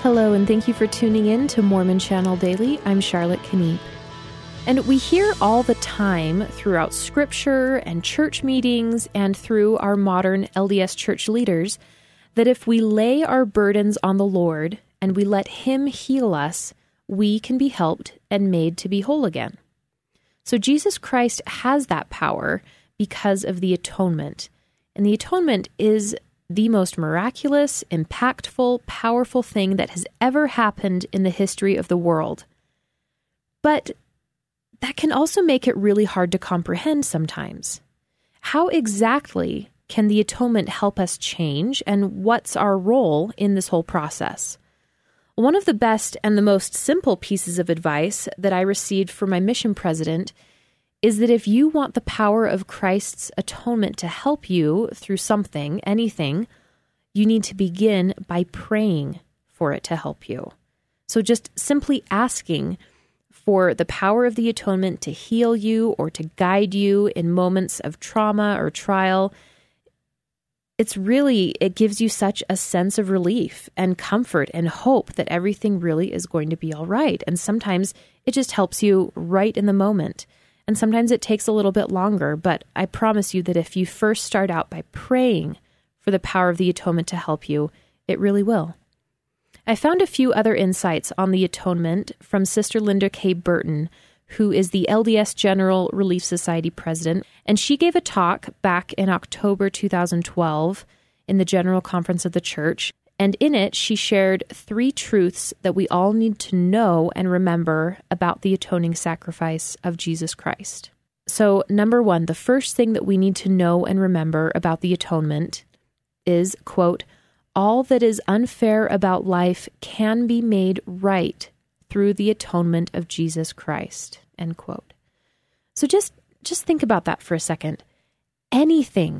Hello, and thank you for tuning in to Mormon Channel Daily. I'm Charlotte Kniep. And we hear all the time throughout Scripture and church meetings and through our modern LDS church leaders that if we lay our burdens on the Lord and we let Him heal us, we can be helped and made to be whole again. So Jesus Christ has that power because of the atonement. And the atonement is the most miraculous, impactful, powerful thing that has ever happened in the history of the world. But that can also make it really hard to comprehend sometimes. How exactly can the atonement help us change, and what's our role in this whole process? One of the best and the most simple pieces of advice that I received from my mission president is that if you want the power of Christ's atonement to help you through something, anything, you need to begin by praying for it to help you. So just simply asking for the power of the atonement to heal you or to guide you in moments of trauma or trial, it gives you such a sense of relief and comfort and hope that everything really is going to be all right. And sometimes it just helps you right in the moment. And sometimes it takes a little bit longer, but I promise you that if you first start out by praying for the power of the atonement to help you, it really will. I found a few other insights on the atonement from Sister Linda K. Burton, who is the LDS General Relief Society president, and she gave a talk back in October 2012 in the General Conference of the Church. And in it, she shared 3 truths that we all need to know and remember about the atoning sacrifice of Jesus Christ. So, number 1, the first thing that we need to know and remember about the atonement is, quote, all that is unfair about life can be made right through the atonement of Jesus Christ, end quote. So just think about that for a second. Anything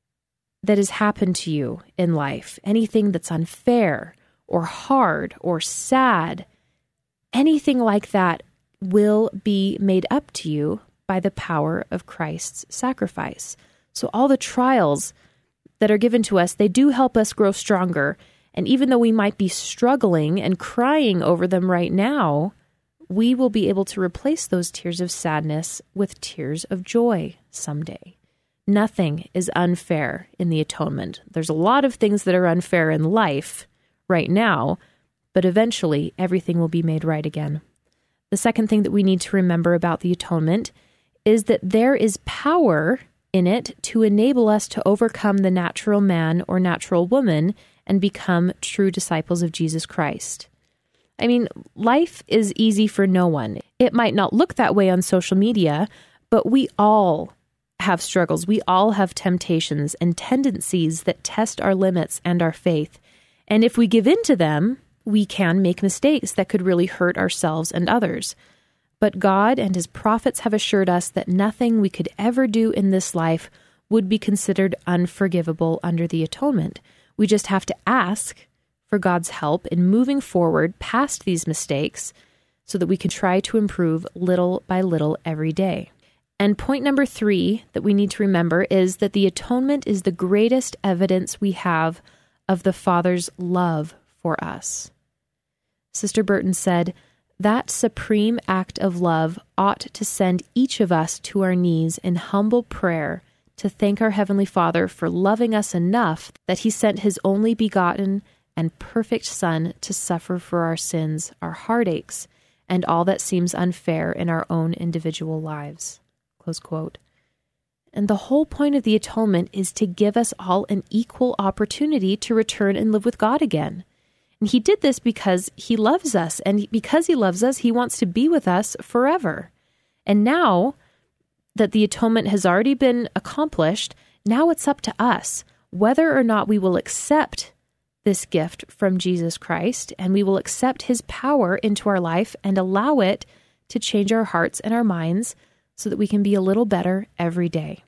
that has happened to you in life, anything that's unfair or hard or sad, anything like that will be made up to you by the power of Christ's sacrifice. So all the trials that are given to us, they do help us grow stronger. And even though we might be struggling and crying over them right now, we will be able to replace those tears of sadness with tears of joy someday. Nothing is unfair in the atonement. There's a lot of things that are unfair in life right now, but eventually everything will be made right again. The second thing that we need to remember about the atonement is that there is power in it to enable us to overcome the natural man or natural woman and become true disciples of Jesus Christ. I mean, life is easy for no one. It might not look that way on social media, but we all have struggles. We all have temptations and tendencies that test our limits and our faith. And if we give in to them, we can make mistakes that could really hurt ourselves and others. But God and His prophets have assured us that nothing we could ever do in this life would be considered unforgivable under the atonement. We just have to ask for God's help in moving forward past these mistakes so that we can try to improve little by little every day. And point number 3 that we need to remember is that the atonement is the greatest evidence we have of the Father's love for us. Sister Burton said, that supreme act of love ought to send each of us to our knees in humble prayer to thank our Heavenly Father for loving us enough that He sent His only begotten and perfect Son to suffer for our sins, our heartaches, and all that seems unfair in our own individual lives. Close quote. And the whole point of the atonement is to give us all an equal opportunity to return and live with God again. And He did this because He loves us, and because He loves us, He wants to be with us forever. And now that the atonement has already been accomplished, now it's up to us whether or not we will accept this gift from Jesus Christ, and we will accept His power into our life and allow it to change our hearts and our minds so that we can be a little better every day.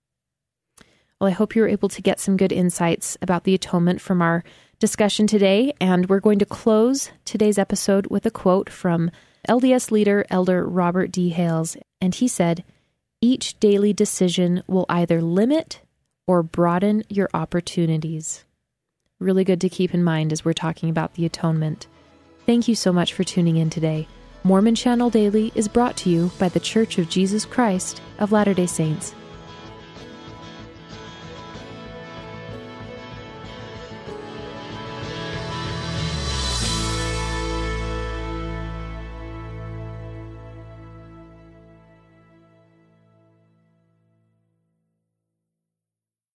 Well, I hope you were able to get some good insights about the atonement from our discussion today, and we're going to close today's episode with a quote from LDS leader Elder Robert D. Hales, and he said, "Each daily decision will either limit or broaden your opportunities." Really good to keep in mind as we're talking about the atonement. Thank you so much for tuning in today. Mormon Channel Daily is brought to you by The Church of Jesus Christ of Latter-day Saints.